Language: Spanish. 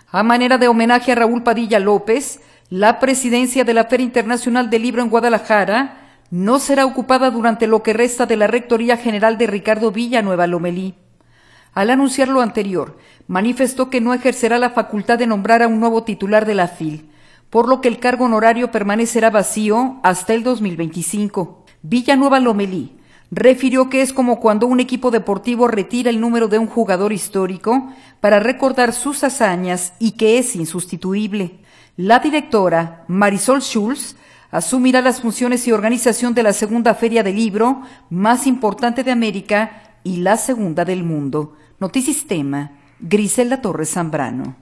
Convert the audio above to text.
A manera de homenaje a Raúl Padilla López, la presidencia de la Feria Internacional del Libro en Guadalajara no será ocupada durante lo que resta de la Rectoría General de Ricardo Villanueva Lomelí. Al anunciar lo anterior, manifestó que no ejercerá la facultad de nombrar a un nuevo titular de la FIL, por lo que el cargo honorario permanecerá vacío hasta el 2025. Villanueva Lomelí refirió que es como cuando un equipo deportivo retira el número de un jugador histórico para recordar sus hazañas y que es insustituible. La directora, Marisol Schulz, asumirá las funciones y organización de la segunda feria del libro más importante de América y la segunda del mundo. Notisistema, Griselda Torres Zambrano.